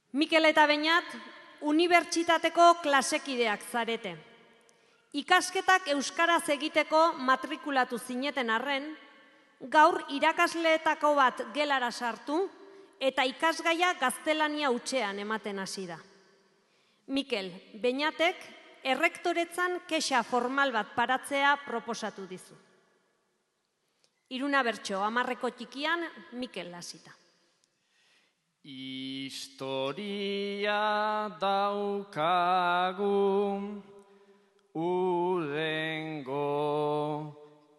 Mikel eta Beñat, unibertsitateko klasekideak zarete. Ikasketak euskaraz egiteko matrikulatu zineten arren, gaur irakasleetako bat gelara sartu eta ikasgaia gaztelania hutsean ematen hasi da. Mikel, Beñatek errektoretzan kexa formal bat paratzea proposatu dizu. Iruna bertso, 10 txikian, Mikel hasita. Historia daukagu udengo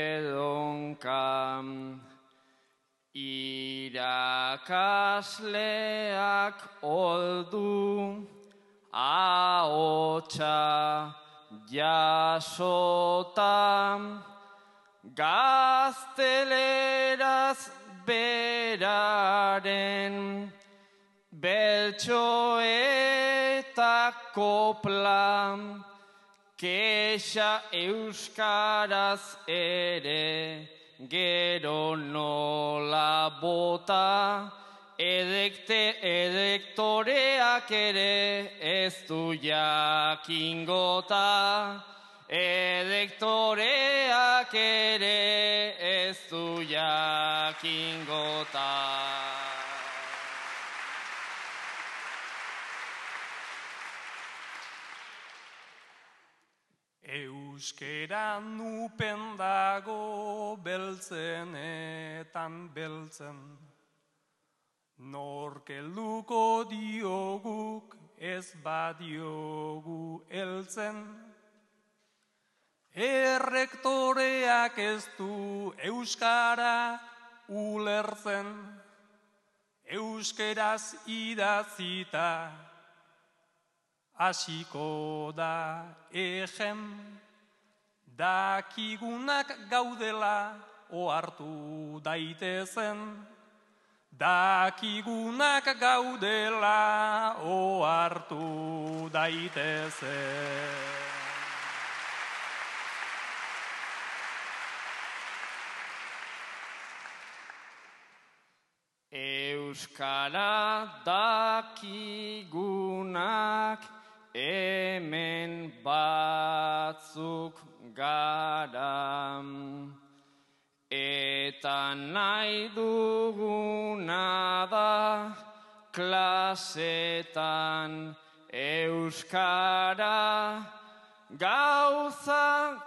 edonkan, irakasleak oldu ahotsa jasotan, gazteleraz beraren beltxo eta kopla, kexa euskaraz ere gero nola bota, edektoreak ere ez du jakingota, edektoreak ere ez du jakingota. Euskera nupen dago beltzenetan beltzen, nork helduko dioguk ez badiogu heltzen. Errektoreak ez du euskara ulertzen, euskeraz idatzita hasiko da egen, dakigunak gaudela ohartu daitezen, dakigunak gaudela ohartu daitezen. Euskara dakigunak hemen batzuk gara, eta nahi duguna da klasetan euskara, gauza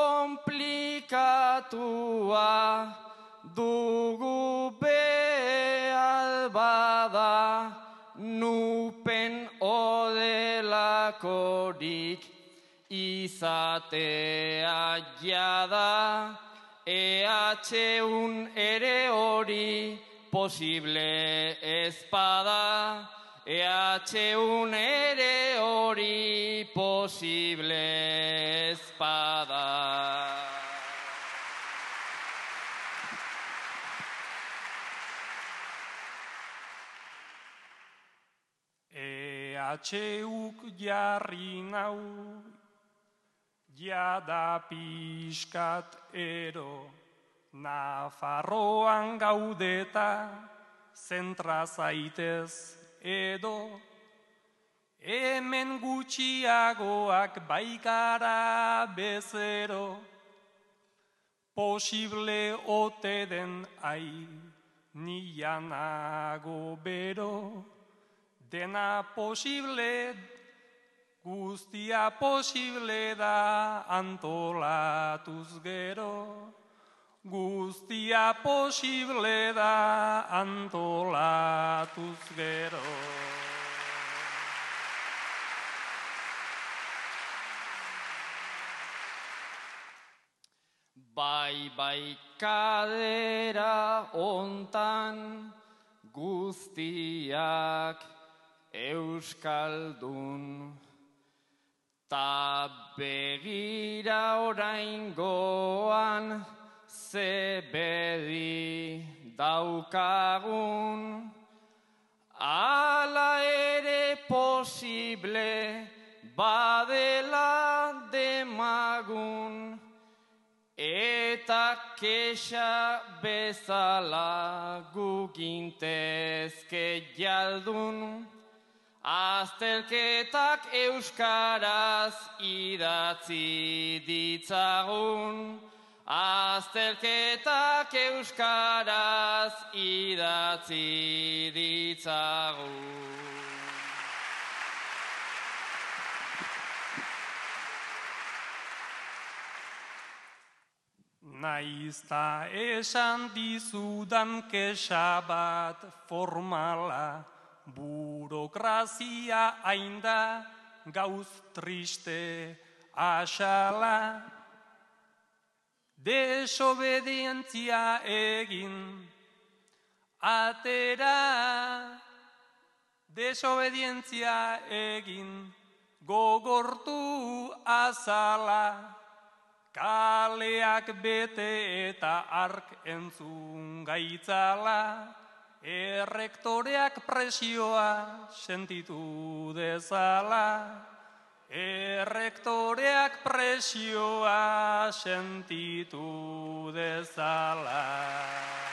komplikatua dugu behar bada, nupen odelakorik izatea jada, EH1 ere hori posible ezpada, EH1 ere hori posible ezpada. EH-uk jarri nau, jada pixkat ero, Nafarroan gaudeta, zentra zaitez edo, hemen gutxiagoak baikara bezero, posible ote den ai, nianago bero, dena posible, guztia posible da antolatuz gero, guztia posible da antolatuz gero. Bai kadera hontan guztiak euskaldun, ta begira oraingoan ze bedi daukagun, ala ere posible badela demagun, eta kexa bezala gugintezke jaldun, azterketak euskaraz idatzi ditzagun. Azterketak euskaraz idatzi ditzagun. Naizta esan dizudan kexa bat formala, burokrazia ainda gauz triste asala. Desobedientzia egin atera, desobedientzia egin gogortu azala. Kaleak bete eta ark entzun gaitzala, errektoreak presioa sentitu dezala. Errektoreak presioa sentitu dezala.